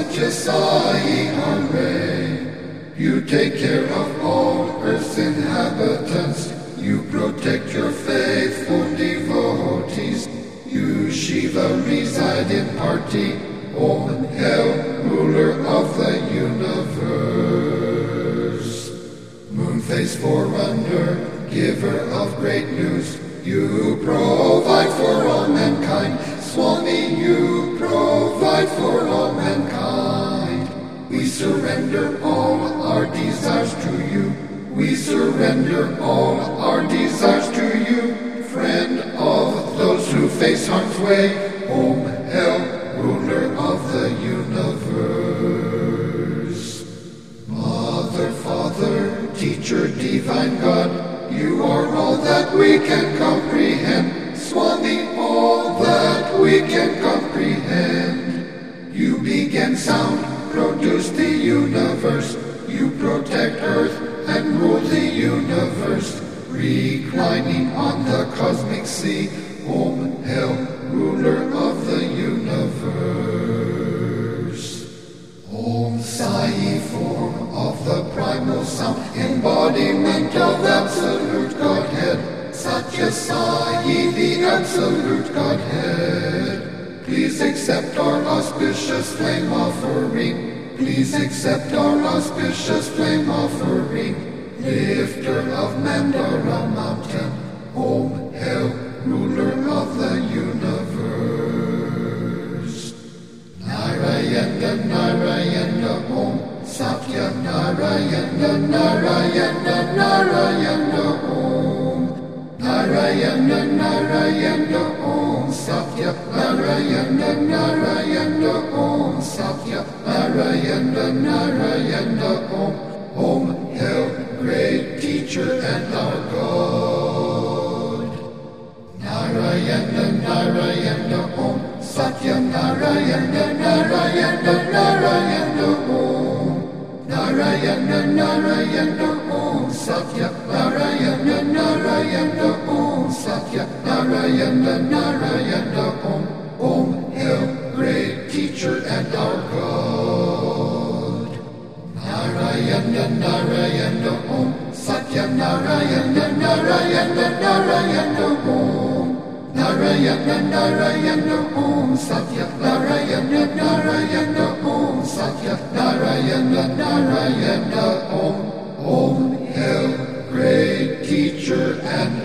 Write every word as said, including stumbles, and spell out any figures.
Satya Sai Hare. You take care of all Earth's inhabitants. You protect your faithful devotees. You Shiva reside in Party. Om Hail, ruler of the universe. Moonface forerunner, giver of great news. You provide for all mankind. Swami, you provide for all mankind. We surrender all our desires to you. We surrender all our desires to you. Friend of those who face harm's way. Om Hail, ruler of the universe. Mother, Father, Teacher, Divine God, you are all that we can comprehend. Swami, all that we can comprehend. You began sound, produced the universe. You protect earth and rule the universe. Reclining on the cosmic sea. Om Hail, ruler of the universe. Om Sai, form of the primal sound, embodiment of absolute Godhead. Satya Sai, the absolute Godhead. Please accept our auspicious flame offering. Please accept our auspicious flame offering. Lifter of Mandara mountain. Om Hail, ruler of the universe. Narayana, Narayana, Om. Satya Narayana, Narayana, Narayana, Om. Narayana, Narayana, Om. Satya Narayana, Narayana, Om. Satya Narayana, Narayana, Om. Om Hail, great teacher and our God. Narayana, Narayana, Om. Satya Narayana, Narayana, Narayana, Om. Narayana, Narayana, Om. Satya Narayana, Narayana, Om. Satya Narayana, Narayana, Om. Om Hail, great teacher and our God. Narayana, Narayana, Om. Satya Narayana, Narayana, Narayana, Om. Narayana, Narayana, Om. Satya Narayana, Narayana, Om. Satya Narayana, Narayana, Om. Om Hail, great teacher and